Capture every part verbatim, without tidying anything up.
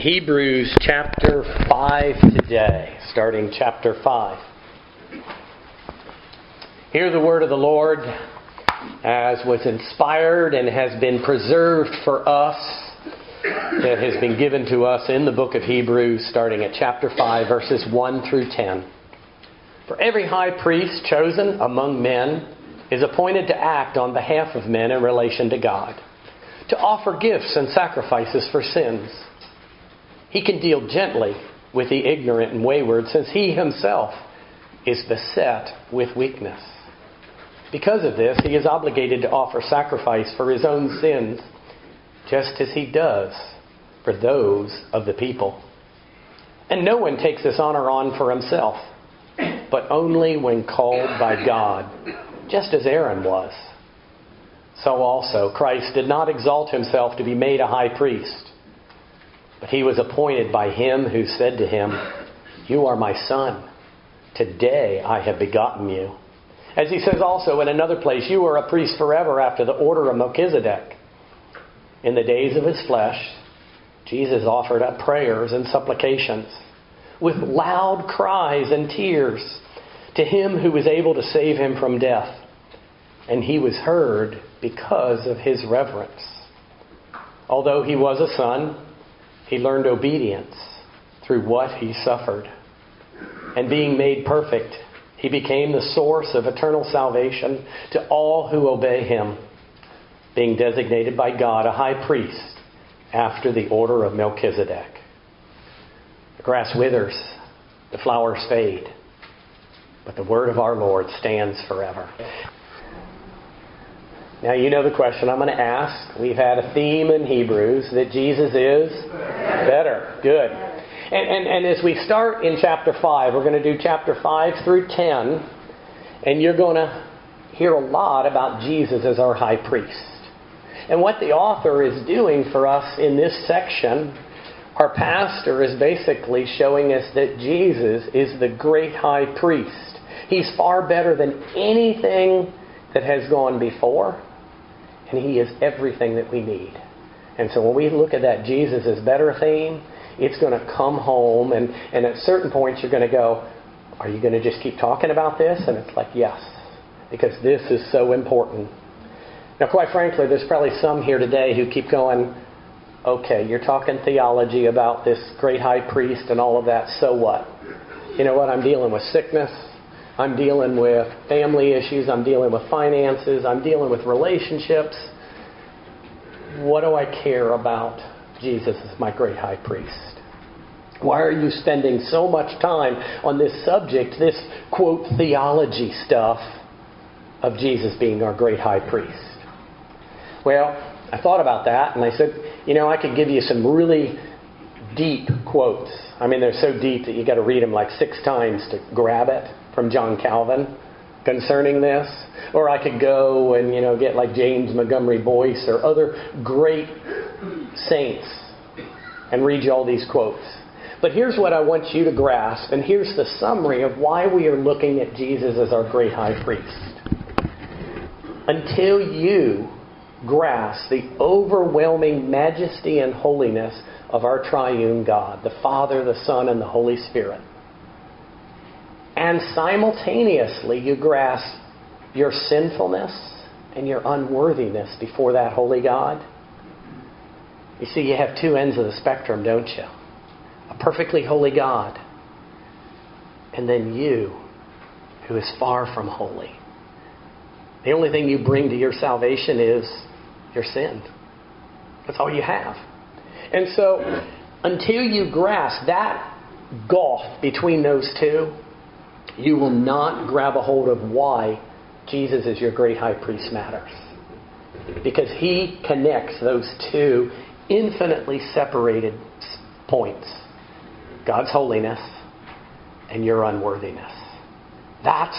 Hebrews chapter five today, starting chapter five. Hear the word of the Lord as was inspired and has been preserved for us, that has been given to us in the book of Hebrews, starting at chapter five, verses one through ten. For every high priest chosen among men is appointed to act on behalf of men in relation to God, to offer gifts and sacrifices for sins. He can deal gently with the ignorant and wayward, since he himself is beset with weakness. Because of this, he is obligated to offer sacrifice for his own sins, just as he does for those of the people. And no one takes this honor on for himself, but only when called by God, just as Aaron was. So also, Christ did not exalt himself to be made a high priest, but he was appointed by him who said to him, "You are my son. Today I have begotten you." As he says also in another place, "You are a priest forever after the order of Melchizedek." In the days of his flesh, Jesus offered up prayers and supplications with loud cries and tears to him who was able to save him from death. And he was heard because of his reverence. Although he was a son, he learned obedience through what he suffered. And being made perfect, he became the source of eternal salvation to all who obey him, being designated by God a high priest after the order of Melchizedek. The grass withers, the flowers fade, but the word of our Lord stands forever. Now you know the question I'm going to ask. We've had a theme in Hebrews that Jesus is better. Good. And, and, and as we start in chapter five, we're going to do chapter five through ten. And you're going to hear a lot about Jesus as our high priest. And what the author is doing for us in this section, our pastor is basically showing us that Jesus is the great high priest. He's far better than anything that has gone before. And he is everything that we need. And so when we look at that Jesus is better theme, it's going to come home. And, and at certain points you're going to go, are you going to just keep talking about this? And it's like, yes, because this is so important. Now, quite frankly, there's probably some here today who keep going, okay, you're talking theology about this great high priest and all of that, so what? You know what? I'm dealing with sickness. I'm dealing with family issues. I'm dealing with finances. I'm dealing with relationships. What do I care about Jesus as my great high priest? Why are you spending so much time on this subject, this, quote, theology stuff of Jesus being our great high priest? Well, I thought about that and I said, you know, I could give you some really deep quotes. I mean, they're so deep that you got to read them like six times to grab it, from John Calvin concerning this. Or I could go and, you know, get like James Montgomery Boyce or other great saints and read you all these quotes. But here's what I want you to grasp, and here's the summary of why we are looking at Jesus as our great high priest. Until you grasp the overwhelming majesty and holiness of our triune God, the Father, the Son, and the Holy Spirit, and simultaneously you grasp your sinfulness and your unworthiness before that holy God. You see, you have two ends of the spectrum, don't you? A perfectly holy God, and then you, who is far from holy. The only thing you bring to your salvation is your sin. That's all you have. And so, until you grasp that gulf between those two, you will not grab a hold of why Jesus is your great high priest matters. Because he connects those two infinitely separated points. God's holiness and your unworthiness. That's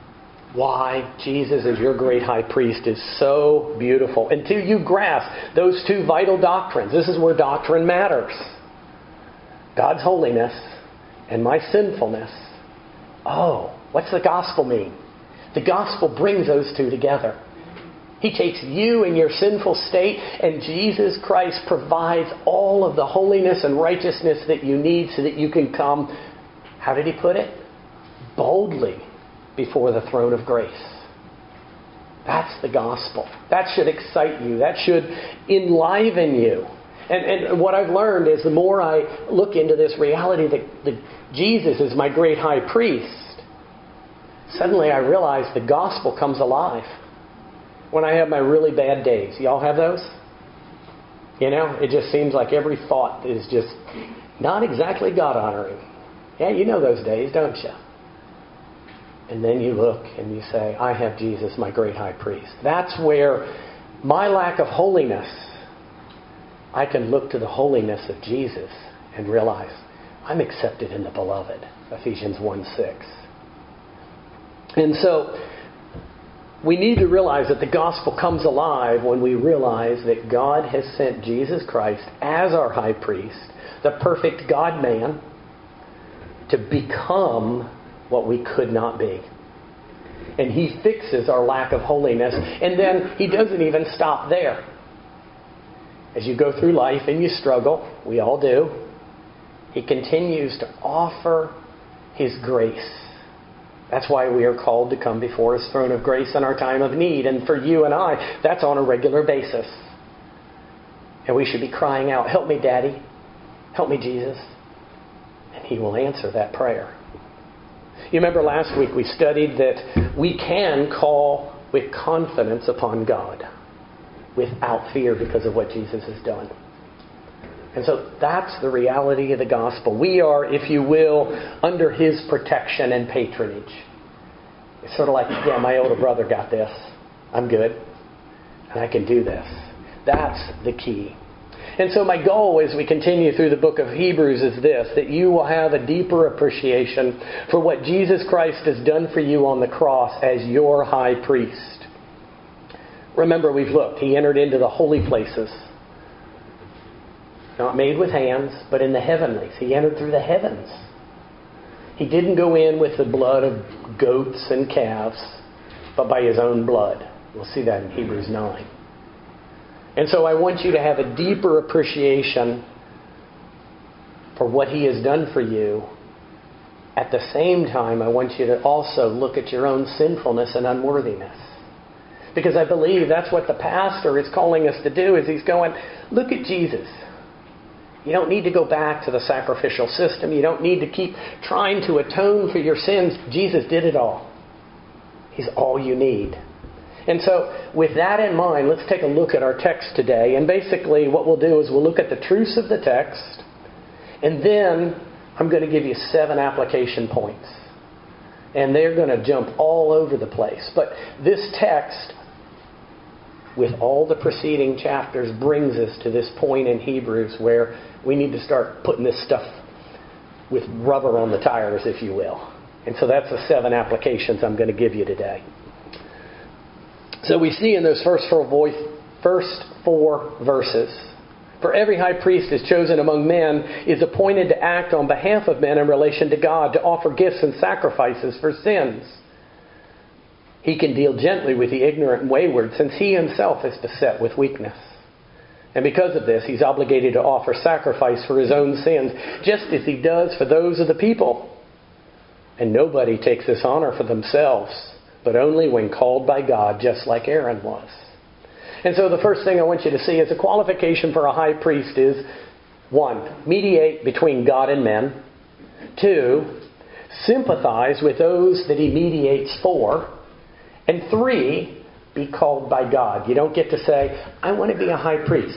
why Jesus as your great high priest is so beautiful. Until you grasp those two vital doctrines. This is where doctrine matters. God's holiness and my sinfulness. Oh, what's the gospel mean? The gospel brings those two together. He takes you in your sinful state, and Jesus Christ provides all of the holiness and righteousness that you need so that you can come, how did he put it? Boldly before the throne of grace. That's the gospel. That should excite you. That should enliven you. And, and what I've learned is the more I look into this reality that, that Jesus is my great high priest, suddenly I realize the gospel comes alive. When I have my really bad days. Y'all have those? You know, it just seems like every thought is just not exactly God-honoring. Yeah, you know those days, don't you? And then you look and you say, I have Jesus, my great high priest. That's where my lack of holiness, I can look to the holiness of Jesus and realize I'm accepted in the beloved. Ephesians one six. And so we need to realize that the gospel comes alive when we realize that God has sent Jesus Christ as our high priest, the perfect God-man, to become what we could not be. And he fixes our lack of holiness. And then he doesn't even stop there. As you go through life and you struggle, we all do, he continues to offer his grace. That's why we are called to come before his throne of grace in our time of need. And for you and I, that's on a regular basis. And we should be crying out, help me, Daddy. Help me, Jesus. And he will answer that prayer. You remember last week we studied that we can call with confidence upon God without fear because of what Jesus has done. And so that's the reality of the gospel. We are, if you will, under his protection and patronage. It's sort of like, yeah, my older brother got this. I'm good. And I can do this. That's the key. And so my goal as we continue through the book of Hebrews is this, that you will have a deeper appreciation for what Jesus Christ has done for you on the cross as your high priest. Remember, we've looked. He entered into the holy places. Not made with hands, but in the heavenlies. He entered through the heavens. He didn't go in with the blood of goats and calves, but by his own blood. We'll see that in Hebrews nine. And so I want you to have a deeper appreciation for what he has done for you. At the same time, I want you to also look at your own sinfulness and unworthiness. Because I believe that's what the pastor is calling us to do, is he's going, look at Jesus. You don't need to go back to the sacrificial system. You don't need to keep trying to atone for your sins. Jesus did it all. He's all you need. And so with that in mind, let's take a look at our text today. And basically what we'll do is we'll look at the truths of the text. And then I'm going to give you seven application points. And they're going to jump all over the place. But this text, with all the preceding chapters, brings us to this point in Hebrews where we need to start putting this stuff with rubber on the tires, if you will. And so that's the seven applications I'm going to give you today. So we see in those first four, voice, first four verses, for every high priest is chosen among men, is appointed to act on behalf of men in relation to God, to offer gifts and sacrifices for sins. He can deal gently with the ignorant and wayward, since he himself is beset with weakness. And because of this, he's obligated to offer sacrifice for his own sins, just as he does for those of the people. And nobody takes this honor for themselves, but only when called by God, just like Aaron was. And so the first thing I want you to see is a qualification for a high priest is, one, mediate between God and men. Two, sympathize with those that he mediates for. And three, be called by God. You don't get to say, I want to be a high priest.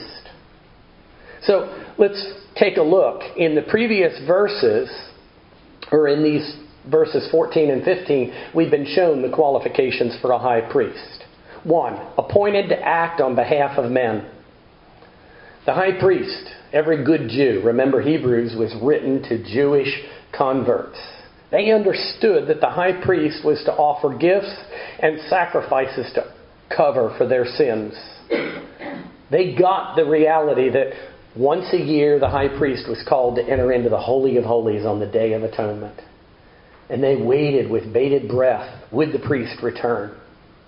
So let's take a look. In the previous verses, or in these verses fourteen and fifteen, we've been shown the qualifications for a high priest. One, appointed to act on behalf of men. The high priest, every good Jew, remember Hebrews was written to Jewish converts. They understood that the high priest was to offer gifts and sacrifices to cover for their sins. They got the reality that once a year the high priest was called to enter into the Holy of Holies on the Day of Atonement. And they waited with bated breath. Would the priest return?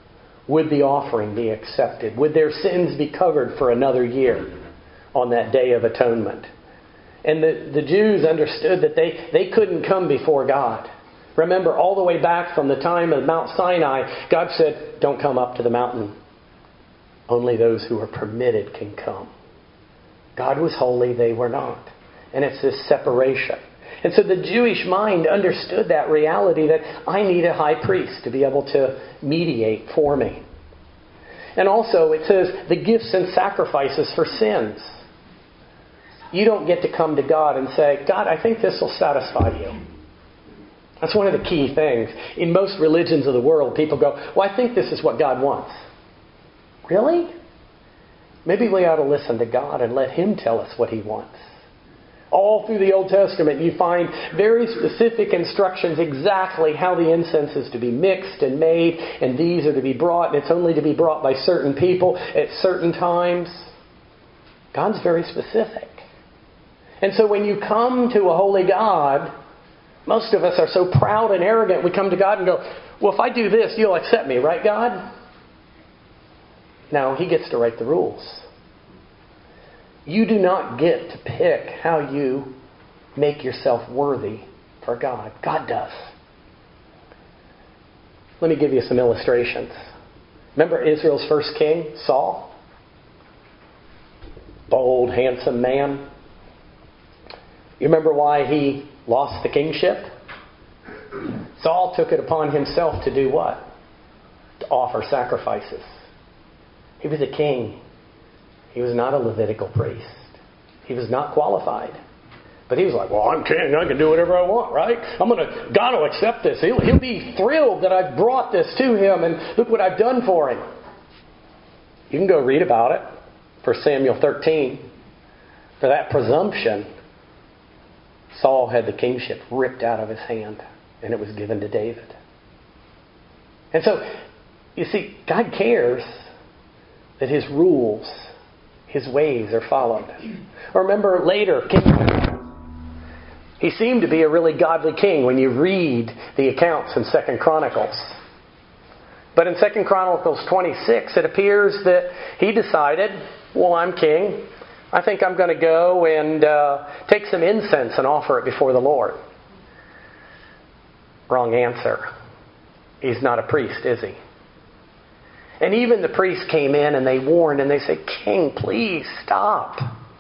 Would the offering be accepted? Would their sins be covered for another year on that Day of Atonement? And the, the Jews understood that they, they couldn't come before God. Remember, all the way back from the time of Mount Sinai, God said, don't come up to the mountain. Only those who are permitted can come. God was holy, they were not. And it's this separation. And so the Jewish mind understood that reality that I need a high priest to be able to mediate for me. And also it says the gifts and sacrifices for sins. You don't get to come to God and say, God, I think this will satisfy you. That's one of the key things. In most religions of the world, people go, well, I think this is what God wants. Really? Maybe we ought to listen to God and let Him tell us what He wants. All through the Old Testament, you find very specific instructions exactly how the incense is to be mixed and made, and these are to be brought, and it's only to be brought by certain people at certain times. God's very specific. And so when you come to a holy God, most of us are so proud and arrogant, we come to God and go, well, if I do this, you'll accept me, right, God? No, He gets to write the rules. You do not get to pick how you make yourself worthy for God. God does. Let me give you some illustrations. Remember Israel's first king, Saul? Bold, handsome man. You remember why he lost the kingship? Saul took it upon himself to do what? To offer sacrifices. He was a king. He was not a Levitical priest. He was not qualified. But he was like, well, I'm king. I can do whatever I want, right? I'm gonna. God will accept this. He'll, he'll be thrilled that I've brought this to Him, and look what I've done for Him. You can go read about it. First Samuel thirteen. For that presumption, Saul had the kingship ripped out of his hand, and it was given to David. And so, you see, God cares that His rules, His ways are followed. Or remember later, King he seemed to be a really godly king when you read the accounts in Second Chronicles. But in Second Chronicles twenty-six, it appears that he decided, well, I'm king. I think I'm going to go and uh, take some incense and offer it before the Lord. Wrong answer. He's not a priest, is he? And even the priests came in and they warned and they said, King, please stop.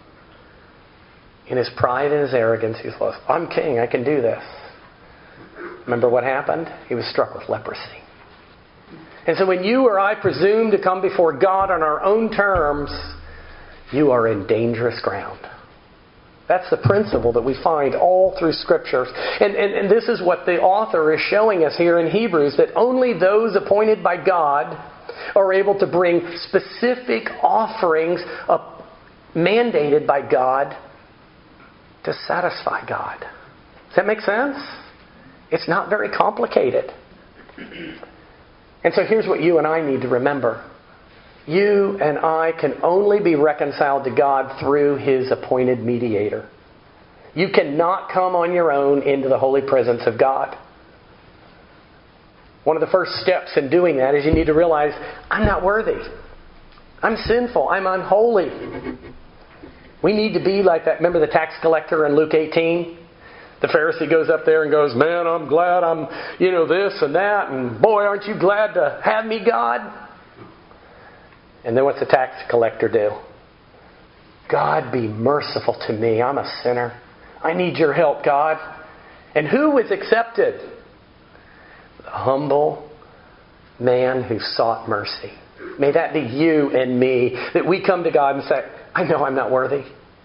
In his pride and his arrogance, he was, I'm king, I can do this. Remember what happened? He was struck with leprosy. And so when you or I presume to come before God on our own terms, you are in dangerous ground. That's the principle that we find all through Scriptures. And, and, and this is what the author is showing us here in Hebrews, that only those appointed by God are able to bring specific offerings up, mandated by God to satisfy God. Does that make sense? It's not very complicated. And so here's what you and I need to remember. You and I can only be reconciled to God through His appointed mediator. You cannot come on your own into the holy presence of God. One of the first steps in doing that is you need to realize, I'm not worthy. I'm sinful. I'm unholy. We need to be like that. Remember the tax collector in Luke eighteen? The Pharisee goes up there and goes, man, I'm glad I'm, you know, this and that. And boy, aren't you glad to have me, God? And then what's the tax collector do? God, be merciful to me. I'm a sinner. I need your help, God. And who was accepted? The humble man who sought mercy. May that be you and me, that we come to God and say, I know I'm not worthy.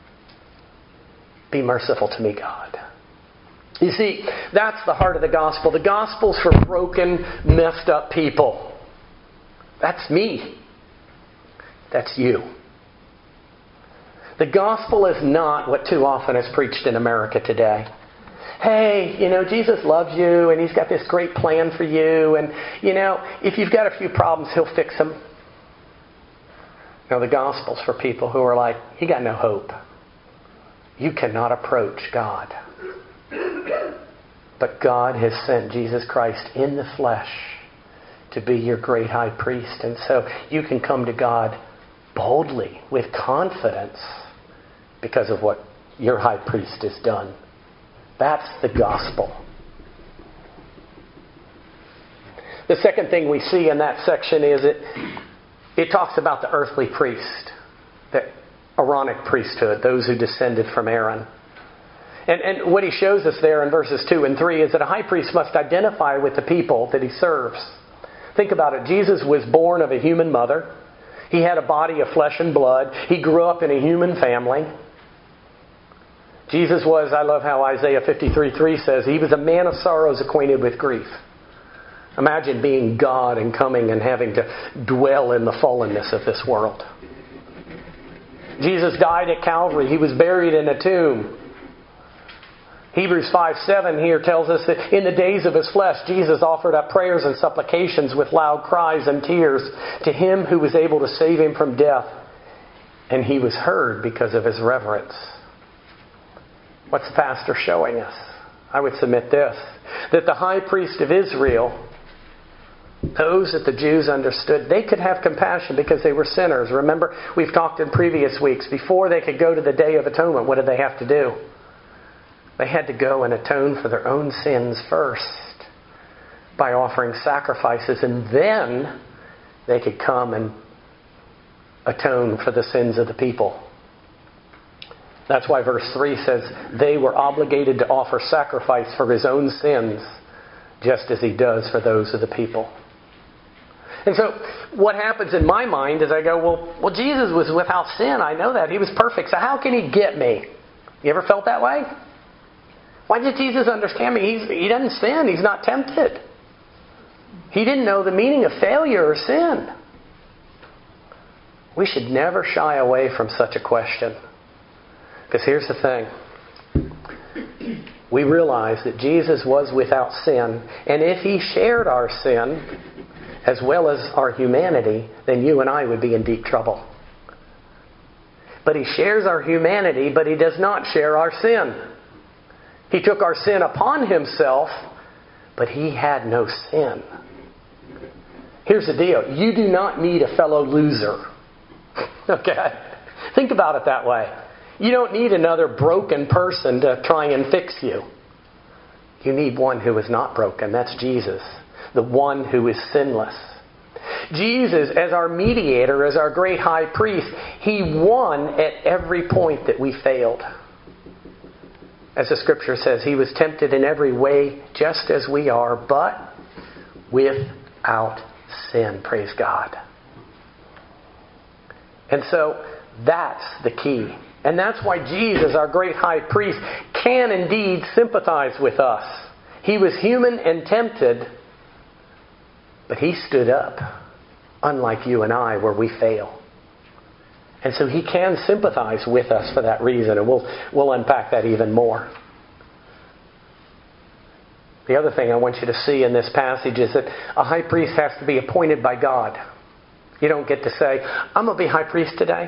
Be merciful to me, God. You see, that's the heart of the gospel. The gospel's for broken, messed up people. That's me. That's you. The gospel is not what too often is preached in America today. Hey, you know, Jesus loves you and He's got this great plan for you. And, you know, if you've got a few problems, He'll fix them. No, the gospel's for people who are like, you got no hope. You cannot approach God. But God has sent Jesus Christ in the flesh to be your great high priest. And so you can come to God boldly, with confidence, because of what your high priest has done. That's the gospel. The second thing we see in that section is it, it talks about the earthly priest, the Aaronic priesthood, those who descended from Aaron. And, and what he shows us there in verses two and three is that a high priest must identify with the people that he serves. Think about it. Jesus was born of a human mother. He had a body of flesh and blood. He grew up in a human family. Jesus was, I love how Isaiah fifty-three three says, he was a man of sorrows, acquainted with grief. Imagine being God and coming and having to dwell in the fallenness of this world. Jesus died at Calvary. He was buried in a tomb. Hebrews five seven here tells us that in the days of His flesh, Jesus offered up prayers and supplications with loud cries and tears to Him who was able to save Him from death. And He was heard because of His reverence. What's the pastor showing us? I would submit this, that the high priest of Israel, those that the Jews understood, they could have compassion because they were sinners. Remember, we've talked in previous weeks, before they could go to the Day of Atonement, what did they have to do? They had to go and atone for their own sins first by offering sacrifices, and then they could come and atone for the sins of the people. That's why verse three says they were obligated to offer sacrifice for His own sins, just as He does for those of the people. And so what happens in my mind is I go, well, well, Jesus was without sin. I know that. He was perfect. So how can He get me? You ever felt that way? Why did Jesus understand me? He's, he doesn't sin. He's not tempted. He didn't know the meaning of failure or sin. We should never shy away from such a question. Because here's the thing. We realize that Jesus was without sin. And if He shared our sin, as well as our humanity, then you and I would be in deep trouble. But He shares our humanity, but He does not share our sin. He took our sin upon Himself, but He had no sin. Here's the deal. You do not need a fellow loser. Okay? Think about it that way. You don't need another broken person to try and fix you. You need one who is not broken. That's Jesus. The one who is sinless. Jesus, as our mediator, as our great high priest, He won at every point that we failed. As the Scripture says, He was tempted in every way just as we are, but without sin. Praise God. And so that's the key. And that's why Jesus, our great high priest, can indeed sympathize with us. He was human and tempted, but He stood up, unlike you and I, where we fail. And so He can sympathize with us for that reason, and we'll, we'll unpack that even more. The other thing I want you to see in this passage is that a high priest has to be appointed by God. You don't get to say, I'm going to be high priest today.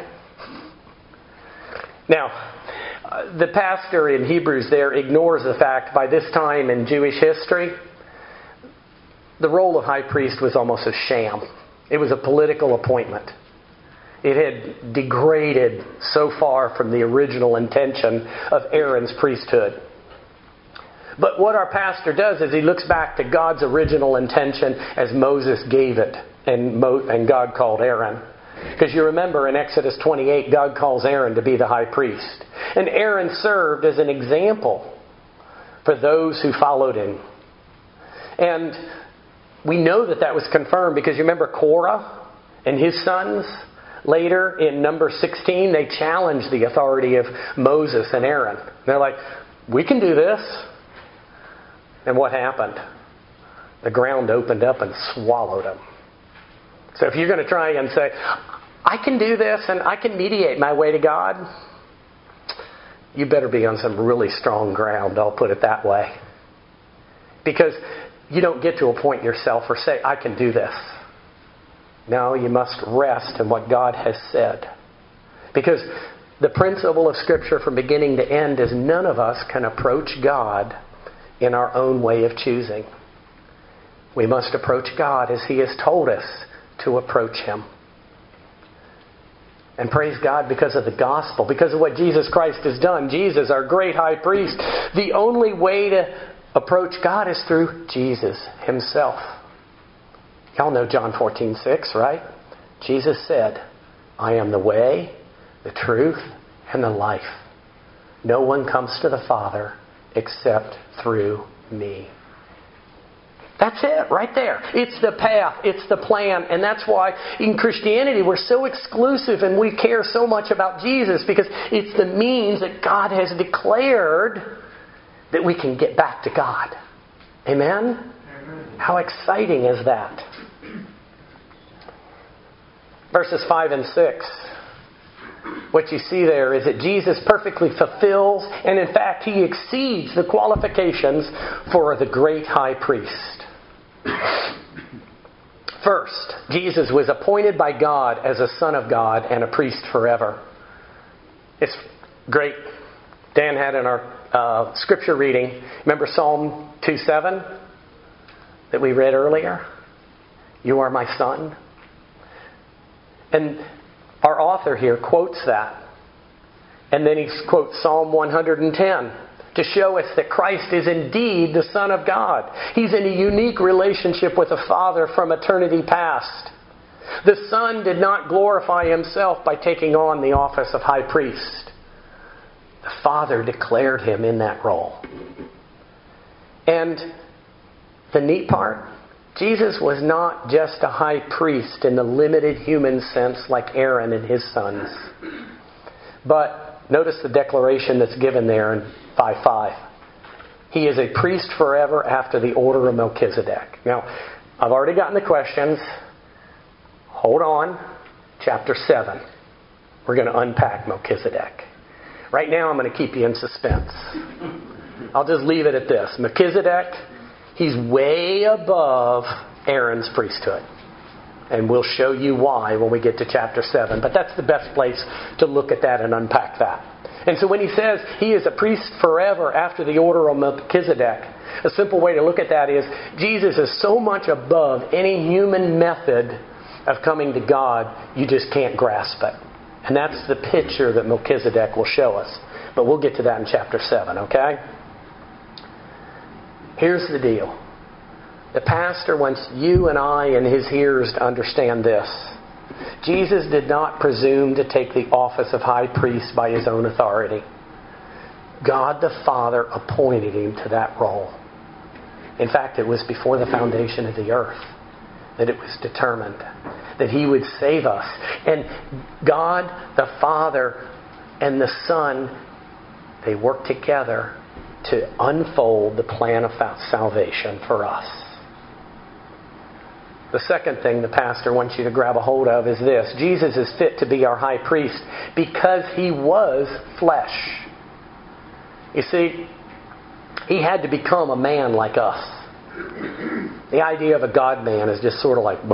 Now, uh, the pastor in Hebrews there ignores the fact by this time in Jewish history, the role of high priest was almost a sham. It was a political appointment. It had degraded so far from the original intention of Aaron's priesthood. But what our pastor does is he looks back to God's original intention as Moses gave it, and, Mo- and God called Aaron. Because you remember in Exodus twenty-eight, God calls Aaron to be the high priest. And Aaron served as an example for those who followed him. And we know that that was confirmed because you remember Korah and his sons? Later in Numbers sixteen, they challenged the authority of Moses and Aaron. They're like, we can do this. And what happened? The ground opened up and swallowed them. So if you're going to try and say, I can do this and I can mediate my way to God, you better be on some really strong ground, I'll put it that way. Because you don't get to appoint yourself or say, I can do this. No, you must rest in what God has said. Because the principle of Scripture from beginning to end is none of us can approach God in our own way of choosing. We must approach God as He has told us to approach Him. And praise God because of the gospel, because of what Jesus Christ has done. Jesus, our great high priest. The only way to approach God is through Jesus Himself. Y'all know John fourteen six, right? Jesus said, I am the way, the truth, and the life. No one comes to the Father except through me. That's it, right there. It's the path. It's the plan. And that's why in Christianity we're so exclusive and we care so much about Jesus, because it's the means that God has declared that we can get back to God. Amen? Amen. How exciting is that? Verses five and six. What you see there is that Jesus perfectly fulfills, and in fact He exceeds the qualifications for the great high priest. First, Jesus was appointed by God as a Son of God and a priest forever. It's great. Dan had in our uh, scripture reading, remember Psalm two seven that we read earlier? You are my Son. And our author here quotes that. And then he quotes Psalm one hundred ten to show us that Christ is indeed the Son of God. He's in a unique relationship with the Father from eternity past. The Son did not glorify Himself by taking on the office of high priest. The Father declared Him in that role. And the neat part, Jesus was not just a high priest in the limited human sense like Aaron and his sons. But notice the declaration that's given there in five five. He is a priest forever after the order of Melchizedek. Now, I've already gotten the questions. Hold on. Chapter seven. We're going to unpack Melchizedek. Right now I'm going to keep you in suspense. I'll just leave it at this. Melchizedek, he's way above Aaron's priesthood. And we'll show you why when we get to chapter seven. But that's the best place to look at that and unpack that. And so when he says he is a priest forever after the order of Melchizedek, a simple way to look at that is Jesus is so much above any human method of coming to God, you just can't grasp it. And that's the picture that Melchizedek will show us. But we'll get to that in chapter seven, okay? Here's the deal. The pastor wants you and I and his hearers to understand this. Jesus did not presume to take the office of high priest by His own authority. God the Father appointed Him to that role. In fact, it was before the foundation of the earth that it was determined that He would save us. And God the Father and the Son, they work together to unfold the plan of salvation for us. The second thing the pastor wants you to grab a hold of is this. Jesus is fit to be our high priest because He was flesh. You see, He had to become a man like us. The idea of a God-man is just sort of like,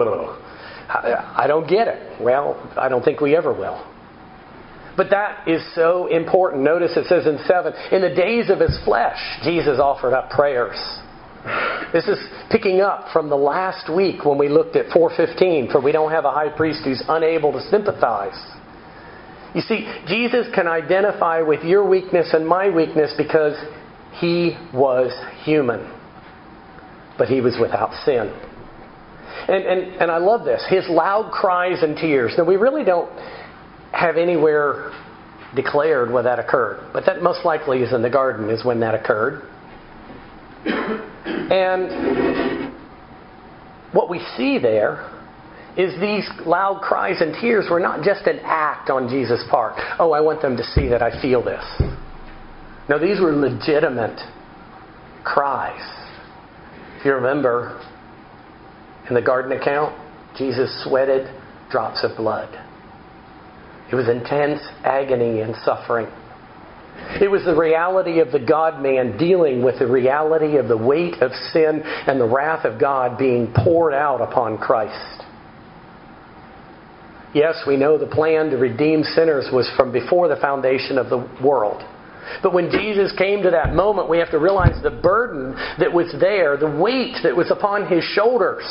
I don't get it. Well, I don't think we ever will. But that is so important. Notice it says in seven, in the days of His flesh, Jesus offered up prayers. This is picking up from the last week when we looked at four fifteen, for we don't have a high priest who's unable to sympathize. You see, Jesus can identify with your weakness and my weakness because He was human. But He was without sin. And, and, and I love this. His loud cries and tears. Now, we really don't have anywhere declared where that occurred. But that most likely is in the garden is when that occurred. And what we see there is these loud cries and tears were not just an act on Jesus' part. Oh, I want them to see that I feel this. No, these were legitimate cries. If you remember, in the garden account, Jesus sweated drops of blood. It was intense agony and suffering. It was the reality of the God-man dealing with the reality of the weight of sin and the wrath of God being poured out upon Christ. Yes, we know the plan to redeem sinners was from before the foundation of the world. But when Jesus came to that moment, we have to realize the burden that was there, the weight that was upon His shoulders.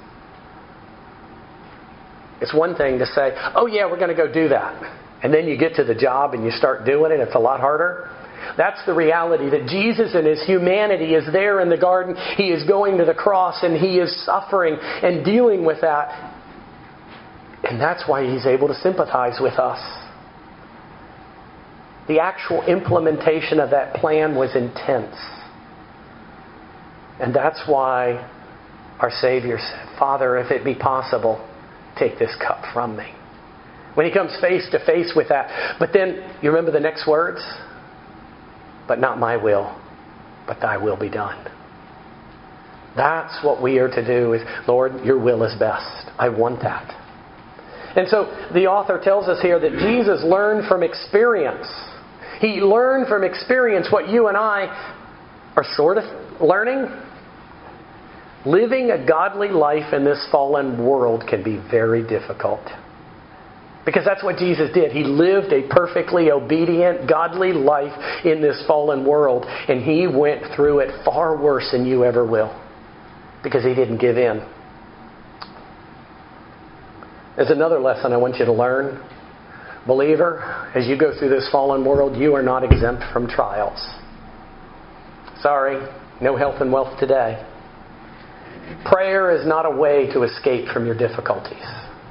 It's one thing to say, oh yeah, we're going to go do that. And then you get to the job and you start doing it. It's a lot harder. That's the reality, that Jesus in His humanity is there in the garden. He is going to the cross and He is suffering and dealing with that. And that's why He's able to sympathize with us. The actual implementation of that plan was intense. And that's why our Savior said, Father, if it be possible, take this cup from me. When He comes face to face with that. But then, you remember the next words? But not my will, but Thy will be done. That's what we are to do. Is, Lord, Your will is best. I want that. And so the author tells us here that Jesus learned from experience. He learned from experience what you and I are sort of learning. Living a godly life in this fallen world can be very difficult. Because that's what Jesus did. He lived a perfectly obedient, godly life in this fallen world. And He went through it far worse than you ever will. Because He didn't give in. There's another lesson I want you to learn. Believer, as you go through this fallen world, you are not exempt from trials. Sorry, no health and wealth today. Prayer is not a way to escape from your difficulties.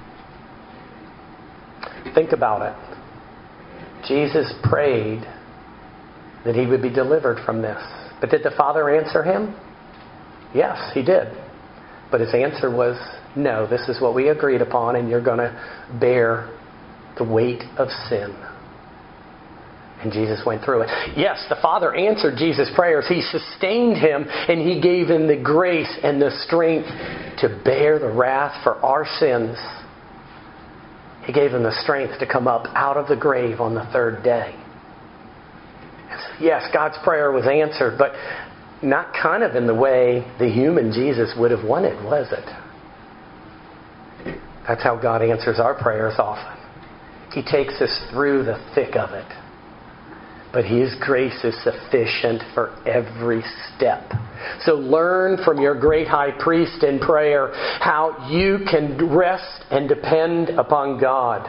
Think about it. Jesus prayed that He would be delivered from this. But did the Father answer Him? Yes, He did. But His answer was, no, this is what we agreed upon, and you're going to bear the weight of sin. And Jesus went through it. Yes, the Father answered Jesus' prayers. He sustained Him, and He gave Him the grace and the strength to bear the wrath for our sins. He gave Him the strength to come up out of the grave on the third day. Yes, God's prayer was answered, but not kind of in the way the human Jesus would have wanted, was it? That's how God answers our prayers often. He takes us through the thick of it. But His grace is sufficient for every step. So learn from your great high priest in prayer how you can rest and depend upon God.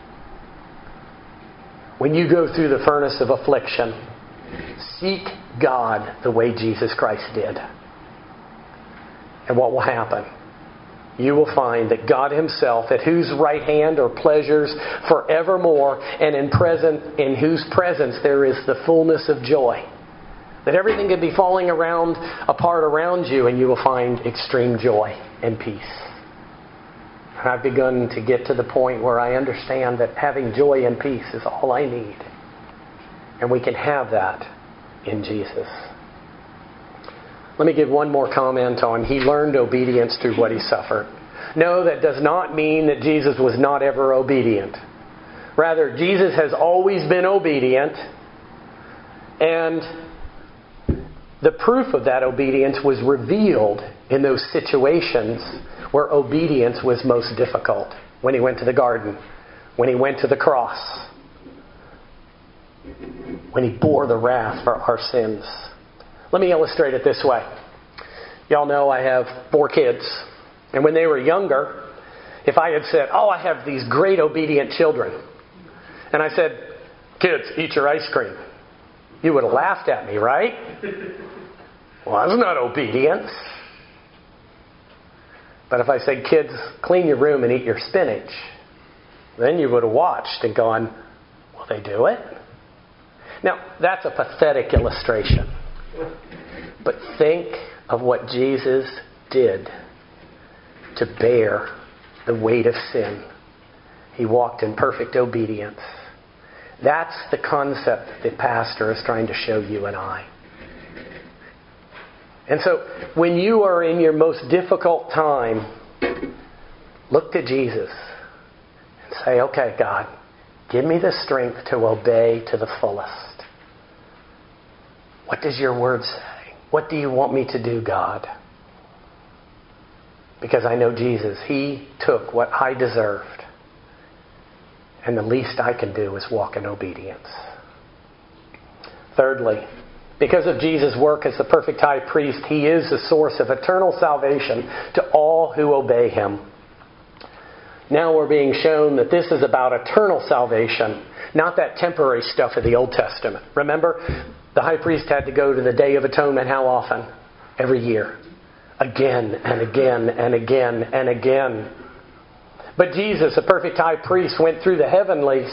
When you go through the furnace of affliction, seek God the way Jesus Christ did. And what will happen? You will find that God Himself, at whose right hand are pleasures forevermore, and in present, in whose presence there is the fullness of joy. That everything could be falling around, apart around you, and you will find extreme joy and peace. And I've begun to get to the point where I understand that having joy and peace is all I need. And we can have that in Jesus. Let me give one more comment on He learned obedience through what He suffered. No, that does not mean that Jesus was not ever obedient. Rather, Jesus has always been obedient. And the proof of that obedience was revealed in those situations where obedience was most difficult. When He went to the garden. When He went to the cross. When He bore the wrath for our sins. Let me illustrate it this way. Y'all know I have four kids. And when they were younger, if I had said, oh, I have these great obedient children. And I said, kids, eat your ice cream. You would have laughed at me, right? Well, that's not obedience. But if I said, kids, clean your room and eat your spinach, then you would have watched and gone, will they do it? Now, that's a pathetic illustration. But think of what Jesus did to bear the weight of sin. He walked in perfect obedience. That's the concept that the pastor is trying to show you and I. And so, when you are in your most difficult time, look to Jesus and say, okay, God, give me the strength to obey to the fullest. What does your word say? What do you want me to do, God? Because I know Jesus, He took what I deserved. And the least I can do is walk in obedience. Thirdly, because of Jesus' work as the perfect high priest, He is the source of eternal salvation to all who obey Him. Now we're being shown that this is about eternal salvation, not that temporary stuff of the Old Testament. Remember, the high priest had to go to the Day of Atonement how often? Every year. Again and again and again and again. But Jesus, the perfect high priest, went through the heavenlies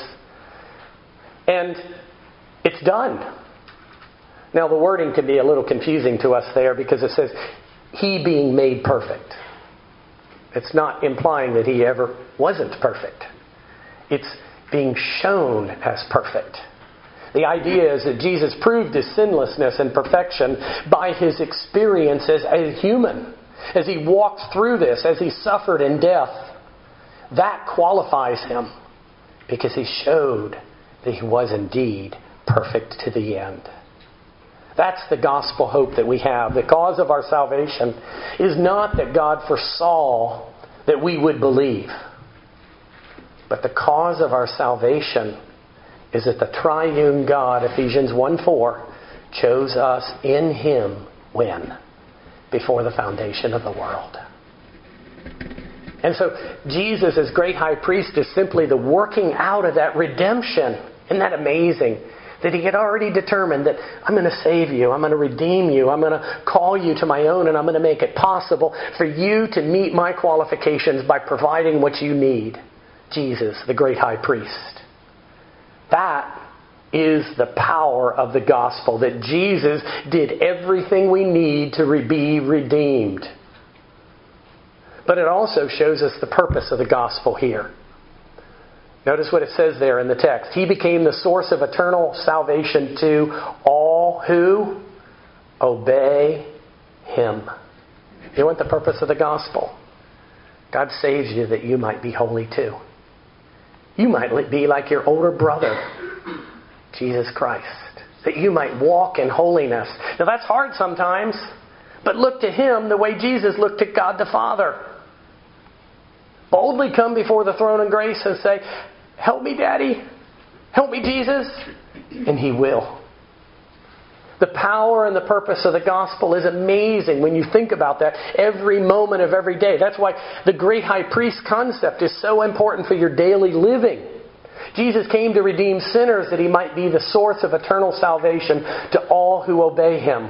and it's done. Now the wording can be a little confusing to us there because it says, He being made perfect. It's not implying that He ever wasn't perfect. It's being shown as perfect. The idea is that Jesus proved His sinlessness and perfection by His experience as a human. As He walked through this, as He suffered in death. That qualifies Him because He showed that He was indeed perfect to the end. That's the gospel hope that we have. The cause of our salvation is not that God foresaw that we would believe. But the cause of our salvation is that the triune God, Ephesians one four, chose us in Him when? Before the foundation of the world. And so Jesus as great high priest is simply the working out of that redemption. Isn't that amazing? That He had already determined that I'm going to save you, I'm going to redeem you, I'm going to call you to my own, and I'm going to make it possible for you to meet my qualifications by providing what you need. Jesus, the great high priest. That is the power of the gospel, that Jesus did everything we need to be redeemed. But it also shows us the purpose of the gospel here. Notice what it says there in the text. He became the source of eternal salvation to all who obey Him. You want the purpose of the gospel? God saves you that you might be holy too. You might be like your older brother, Jesus Christ. That you might walk in holiness. Now that's hard sometimes. But look to Him the way Jesus looked to God the Father. Boldly come before the throne of grace and say, help me, Daddy. Help me, Jesus. And He will. The power and the purpose of the gospel is amazing when you think about that every moment of every day. That's why the great high priest concept is so important for your daily living. Jesus came to redeem sinners that He might be the source of eternal salvation to all who obey Him.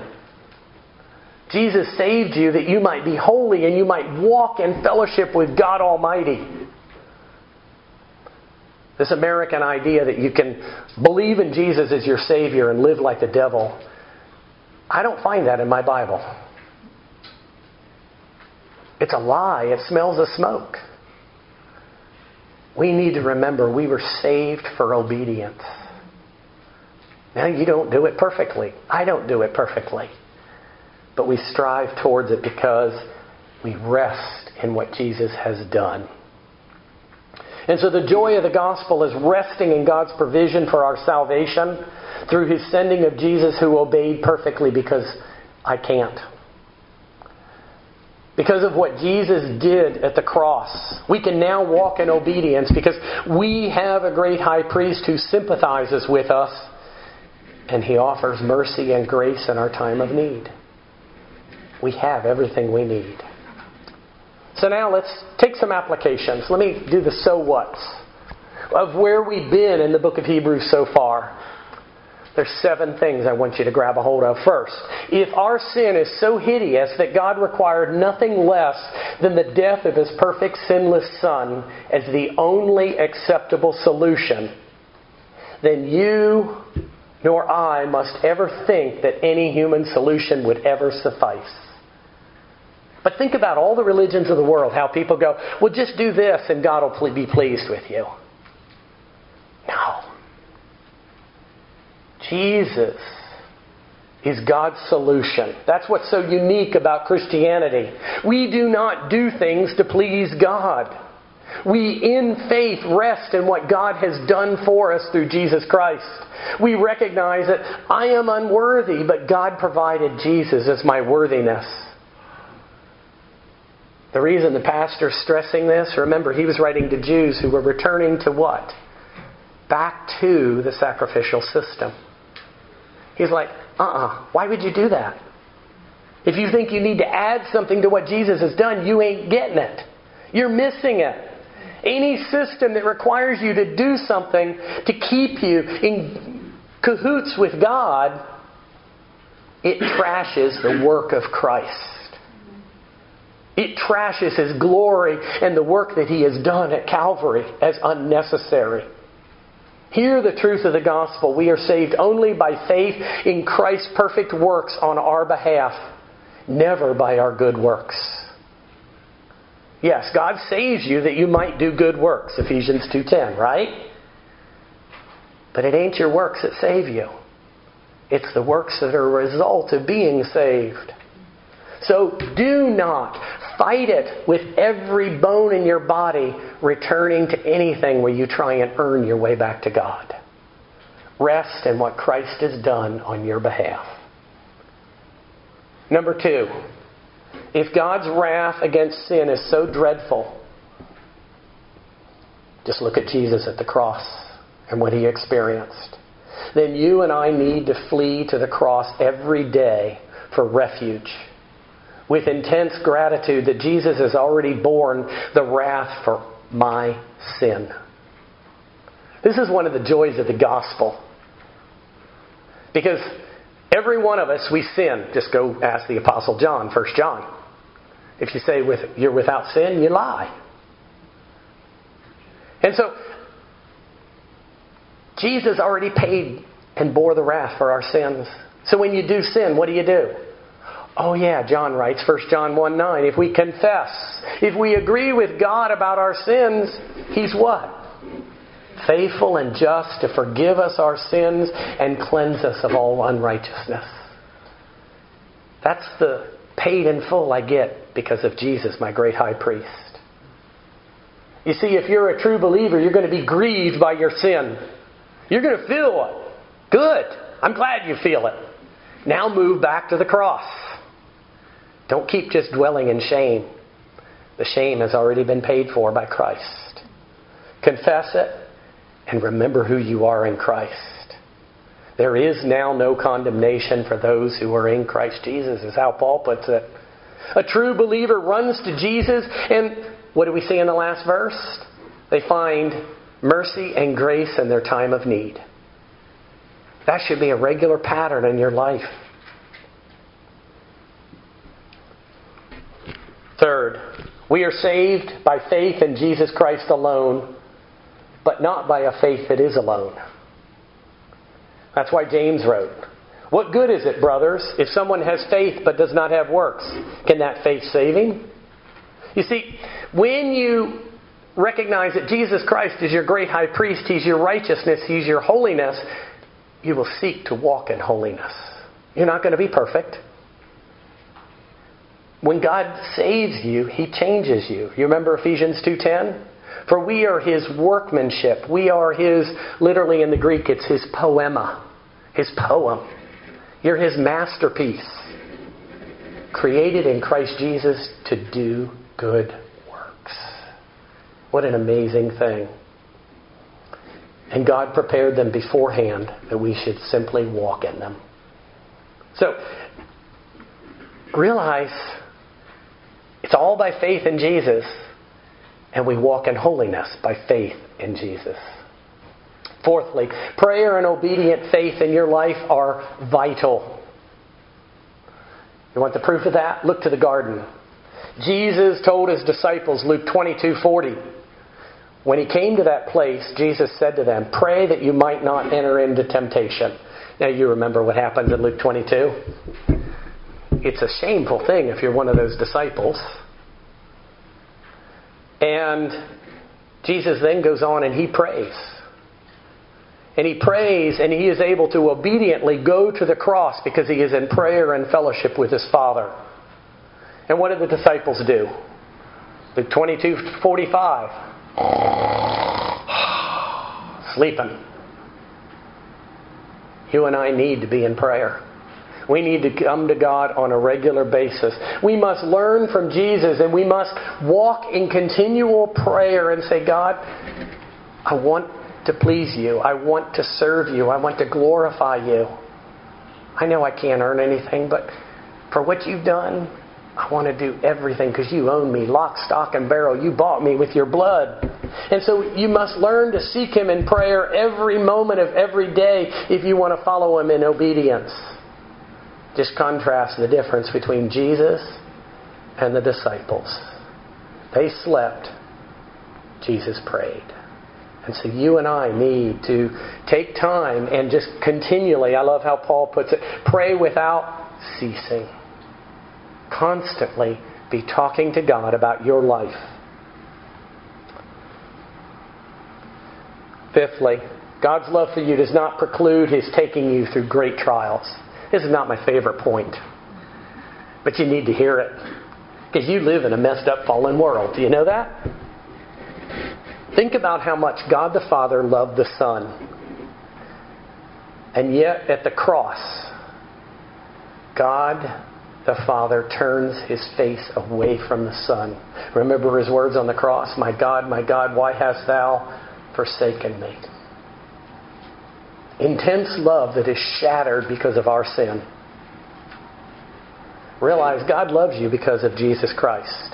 Jesus saved you that you might be holy and you might walk in fellowship with God Almighty. This American idea that you can believe in Jesus as your Savior and live like the devil, I don't find that in my Bible. It's a lie. It smells of smoke. We need to remember we were saved for obedience. Now, you don't do it perfectly. I don't do it perfectly. But we strive towards it because we rest in what Jesus has done. And so the joy of the gospel is resting in God's provision for our salvation through His sending of Jesus who obeyed perfectly because I can't. Because of what Jesus did at the cross, we can now walk in obedience because we have a great high priest who sympathizes with us and He offers mercy and grace in our time of need. We have everything we need. So now let's take some applications. Let me do the so whats of where we've been in the book of Hebrews so far. There's seven things I want you to grab a hold of. First, if our sin is so hideous that God required nothing less than the death of His perfect sinless Son as the only acceptable solution, then you nor I must ever think that any human solution would ever suffice. But think about all the religions of the world, how people go, well, just do this and God will be pleased with you. No. Jesus is God's solution. That's what's so unique about Christianity. We do not do things to please God. We, in faith, rest in what God has done for us through Jesus Christ. We recognize that I am unworthy, but God provided Jesus as my worthiness. The reason the pastor's stressing this, remember, he was writing to Jews who were returning to what? Back to the sacrificial system. He's like, uh-uh, why would you do that? If you think you need to add something to what Jesus has done, you ain't getting it. You're missing it. Any system that requires you to do something to keep you in cahoots with God, it trashes the work of Christ. It trashes His glory and the work that He has done at Calvary as unnecessary. Hear the truth of the gospel. We are saved only by faith in Christ's perfect works on our behalf, never by our good works. Yes, God saves you that you might do good works, Ephesians two ten, right? But it ain't your works that save you. It's the works that are a result of being saved. So do not fight it with every bone in your body, returning to anything where you try and earn your way back to God. Rest in what Christ has done on your behalf. Number two, if God's wrath against sin is so dreadful, just look at Jesus at the cross and what He experienced. Then you and I need to flee to the cross every day for refuge, with intense gratitude that Jesus has already borne the wrath for my sin. This is one of the joys of the gospel. Because every one of us, we sin. Just go ask the Apostle John, First John. If you say with, you're without sin, you lie. And so, Jesus already paid and bore the wrath for our sins. So when you do sin, what do you do? Oh yeah, John writes, First John one nine, if we confess, if we agree with God about our sins, He's what? Faithful and just to forgive us our sins and cleanse us of all unrighteousness. That's the paid in full I get because of Jesus, my great high priest. You see, if you're a true believer, you're going to be grieved by your sin. You're going to feel it. Good. I'm glad you feel it. Now move back to the cross. Don't keep just dwelling in shame. The shame has already been paid for by Christ. Confess it and remember who you are in Christ. There is now no condemnation for those who are in Christ Jesus, is how Paul puts it. A true believer runs to Jesus, and what do we see in the last verse? They find mercy and grace in their time of need. That should be a regular pattern in your life. Third, we are saved by faith in Jesus Christ alone, but not by a faith that is alone. That's why James wrote, what good is it, brothers, if someone has faith but does not have works? Can that faith save him? You see, when you recognize that Jesus Christ is your great high priest, He's your righteousness, He's your holiness, you will seek to walk in holiness. You're not going to be perfect. When God saves you, He changes you. You remember Ephesians two ten? For we are His workmanship. We are His, literally in the Greek, it's His poema. His poem. You're His masterpiece. Created in Christ Jesus to do good works. What an amazing thing. And God prepared them beforehand that we should simply walk in them. So, realize it's all by faith in Jesus, and we walk in holiness by faith in Jesus. Fourthly, prayer and obedient faith in your life are vital. You want the proof of that? Look to the garden. Jesus told His disciples, Luke twenty-two forty, when He came to that place, Jesus said to them, pray that you might not enter into temptation. Now you remember what happened in Luke twenty-two. It's a shameful thing if you're one of those disciples. And Jesus then goes on and He prays. And He prays and He is able to obediently go to the cross because He is in prayer and fellowship with His Father. And what did the disciples do? Luke twenty-two forty-five. Sleeping. You and I need to be in prayer. We need to come to God on a regular basis. We must learn from Jesus and we must walk in continual prayer and say, God, I want to please You. I want to serve You. I want to glorify You. I know I can't earn anything, but for what you've done, I want to do everything because you own me, lock, stock, and barrel. You bought me with your blood. And so you must learn to seek Him in prayer every moment of every day if you want to follow Him in obedience. Just contrast the difference between Jesus and the disciples. They slept. Jesus prayed. And so you and I need to take time and just continually, I love how Paul puts it, pray without ceasing. Constantly be talking to God about your life. Fifthly, God's love for you does not preclude His taking you through great trials. This is not my favorite point, but you need to hear it. Because you live in a messed up, fallen world. Do you know that? Think about how much God the Father loved the Son. And yet, at the cross, God the Father turns His face away from the Son. Remember His words on the cross? My God, my God, why hast Thou forsaken me? Intense love that is shattered because of our sin. Realize God loves you because of Jesus Christ.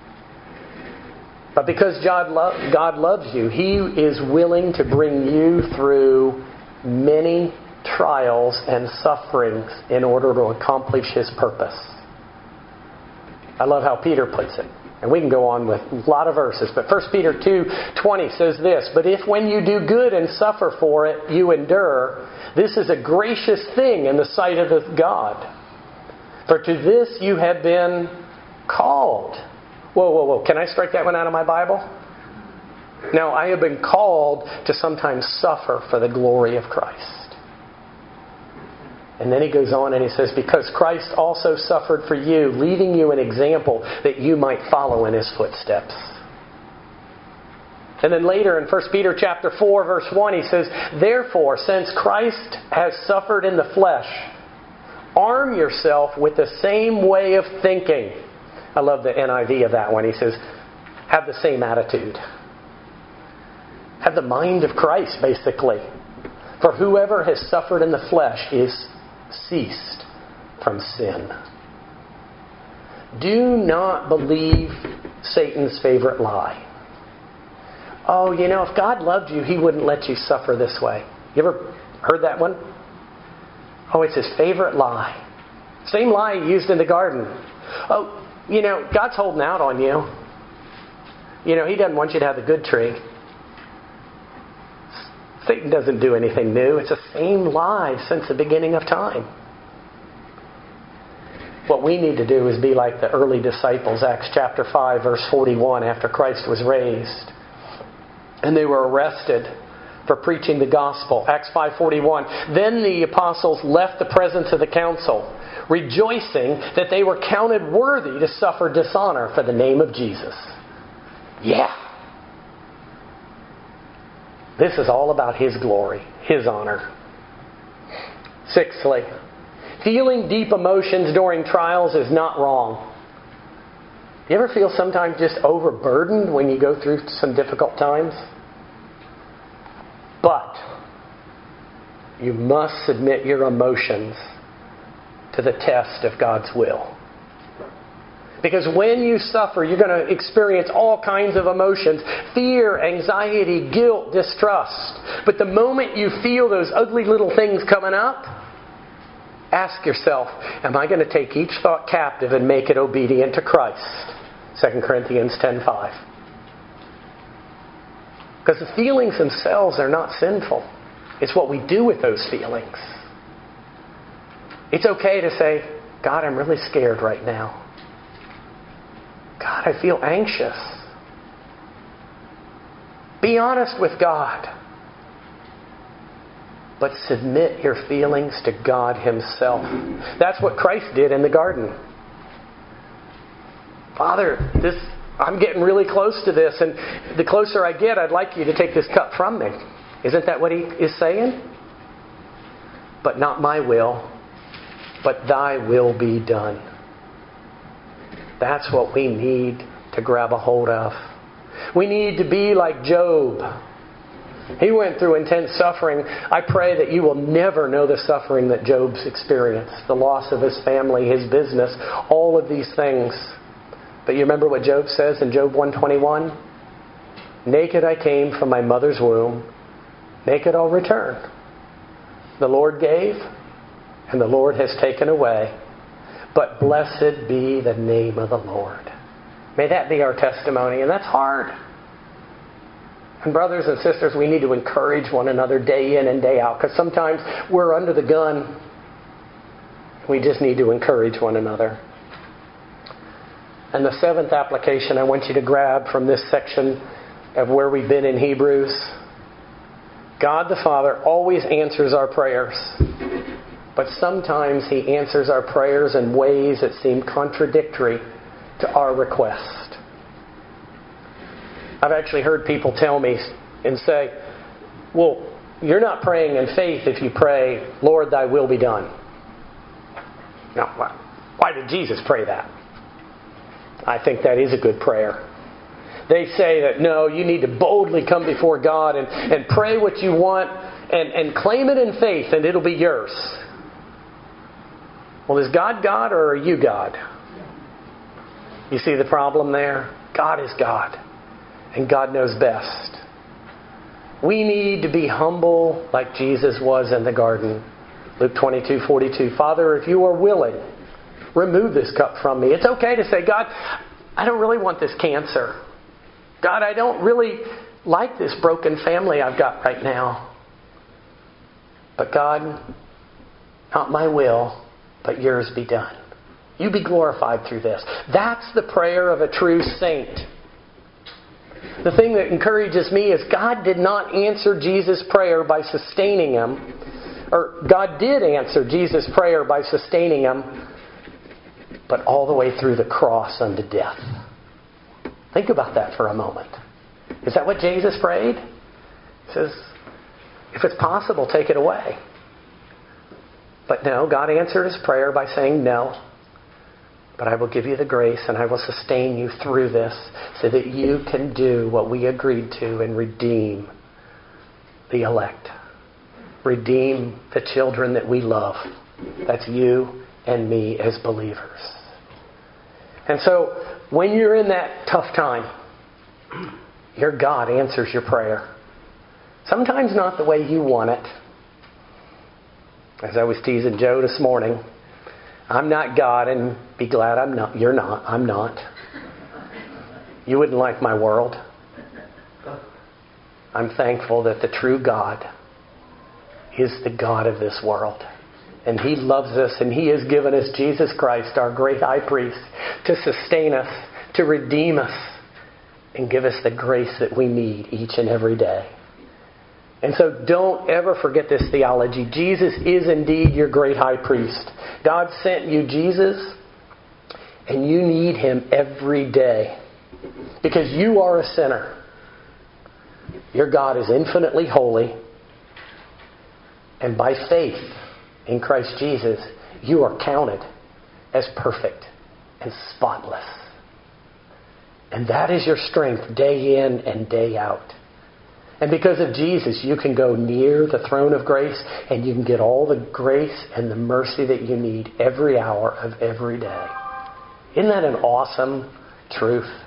But because God, lo- God loves you, He is willing to bring you through many trials and sufferings in order to accomplish His purpose. I love how Peter puts it. And we can go on with a lot of verses. But First Peter two twenty says this, "But if when you do good and suffer for it, you endure, this is a gracious thing in the sight of God. For to this you have been called." Whoa, whoa, whoa. Can I strike that one out of my Bible? No, I have been called to sometimes suffer for the glory of Christ. And then he goes on and he says, because Christ also suffered for you, leaving you an example that you might follow in His footsteps. And then later in First Peter chapter four, verse one, he says, "Therefore, since Christ has suffered in the flesh, arm yourself with the same way of thinking." I love the N I V of that one. He says, have the same attitude. Have the mind of Christ, basically. For whoever has suffered in the flesh is ceased from sin. Do not believe Satan's favorite lie. Oh, you know, if God loved you, He wouldn't let you suffer this way. You ever heard that one? Oh, it's his favorite lie. Same lie he used in the garden. Oh, you know, God's holding out on you. You know, He doesn't want you to have the good tree. Satan doesn't do anything new. It's the same lie since the beginning of time. What we need to do is be like the early disciples. Acts chapter five, verse forty-one, after Christ was raised. And they were arrested for preaching the gospel. Acts five forty-one. Then the apostles left the presence of the council, rejoicing that they were counted worthy to suffer dishonor for the name of Jesus. Yeah. This is all about His glory, His honor. Sixthly, feeling deep emotions during trials is not wrong. You ever feel sometimes just overburdened when you go through some difficult times? But you must submit your emotions to the test of God's will. Because when you suffer, you're going to experience all kinds of emotions. Fear, anxiety, guilt, distrust. But the moment you feel those ugly little things coming up, ask yourself, am I going to take each thought captive and make it obedient to Christ? Second Corinthians ten five. Because the feelings themselves are not sinful. It's what we do with those feelings. It's okay to say, God, I'm really scared right now. God, I feel anxious. Be honest with God. But submit your feelings to God Himself. That's what Christ did in the garden. Father, this I'm getting really close to this, and the closer I get, I'd like you to take this cup from me. Isn't that what He is saying? But not my will, but Thy will be done. That's what we need to grab a hold of. We need to be like Job. He went through intense suffering. I pray that you will never know the suffering that Job's experienced. The loss of his family, his business, all of these things. But you remember what Job says in Job one twenty-one? Naked I came from my mother's womb. Naked I'll return. The Lord gave, and the Lord has taken away. But blessed be the name of the Lord. May that be our testimony. And that's hard. And brothers and sisters, we need to encourage one another day in and day out. Because sometimes we're under the gun. We just need to encourage one another. And the seventh application I want you to grab from this section of where we've been in Hebrews. God the Father always answers our prayers. But sometimes He answers our prayers in ways that seem contradictory to our request. I've actually heard people tell me and say, well, you're not praying in faith if you pray, Lord, thy will be done. Now, why did Jesus pray that? I think that is a good prayer. They say that, no, you need to boldly come before God and, and pray what you want and, and claim it in faith and it'll be yours. Well, is God God or are you God? You see the problem there? God is God. And God knows best. We need to be humble like Jesus was in the garden. Luke twenty-two forty-two. Father, if you are willing, remove this cup from me. It's okay to say, God, I don't really want this cancer. God, I don't really like this broken family I've got right now. But God, not my will, but yours be done. You be glorified through this. That's the prayer of a true saint. The thing that encourages me is God did not answer Jesus' prayer by sustaining him. Or God did answer Jesus' prayer by sustaining him, but all the way through the cross unto death. Think about that for a moment. Is that what Jesus prayed? He says, if it's possible, take it away. But no, God answered his prayer by saying no. But I will give you the grace and I will sustain you through this so that you can do what we agreed to and redeem the elect. Redeem the children that we love. That's you and me as believers. And so, when you're in that tough time, your God answers your prayer. Sometimes not the way you want it. As I was teasing Joe this morning, I'm not God, and be glad I'm not. You're not. I'm not. You wouldn't like my world. I'm thankful that the true God is the God of this world. And He loves us, and He has given us Jesus Christ, our great high priest, to sustain us, to redeem us, and give us the grace that we need each and every day. And so don't ever forget this theology. Jesus is indeed your great high priest. God sent you Jesus, and you need Him every day. Because you are a sinner. Your God is infinitely holy. And by faith in Christ Jesus, you are counted as perfect and spotless. And that is your strength day in and day out. And because of Jesus, you can go near the throne of grace and you can get all the grace and the mercy that you need every hour of every day. Isn't that an awesome truth?